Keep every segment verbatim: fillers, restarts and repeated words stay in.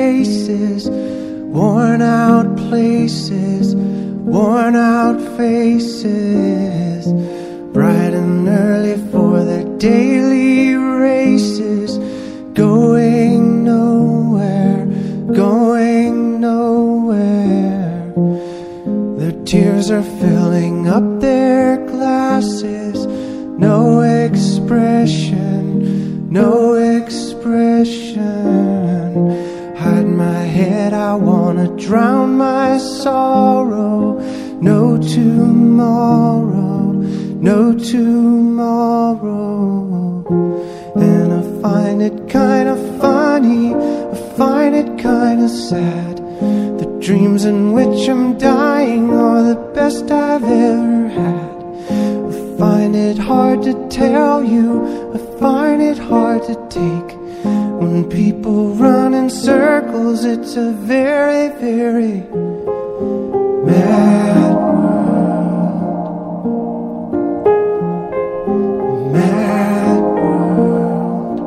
faces, worn out places, worn out faces, bright and early for their daily races, going nowhere, going nowhere. Their tears are filling up their glasses, no expression, no expression. Hide my head, I wanna drown my sorrow. No tomorrow, no tomorrow. And I find it kinda funny, I find it kinda sad. The dreams in which I'm dying are the best I've ever had. I find it hard to tell you, I find it hard to take. When people run in circles, it's a very, very mad world. Mad world.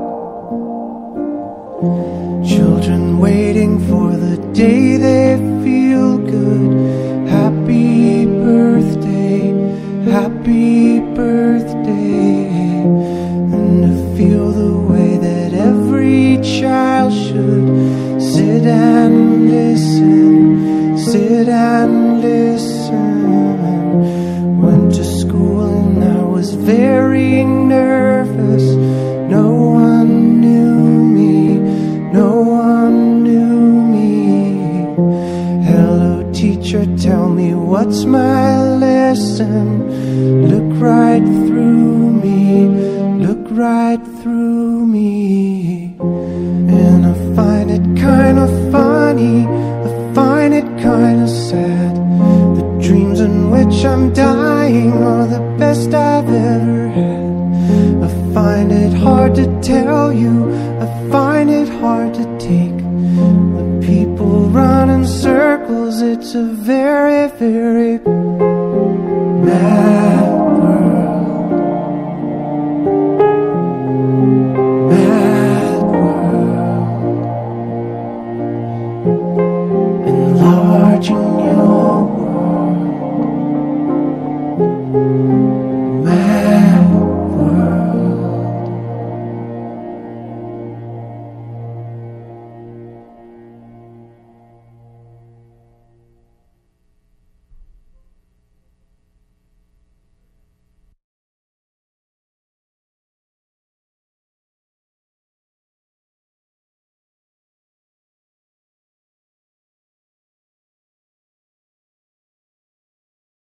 Children waiting for the day they feel good. Happy birthday, happy birthday. And to feel the way that every child should sit and listen, sit and listen. Went to school and I was very nervous. No one knew me, no one knew me. Hello teacher, tell me what's my lesson. Look right through me, look right through me. And I find it kinda funny, I find it kinda sad. The dreams in which I'm dying are the best I've ever had. I find it hard to tell you, I find it hard to take. The people run in circles, it's a very, very mad world. Mad world. Enlarging your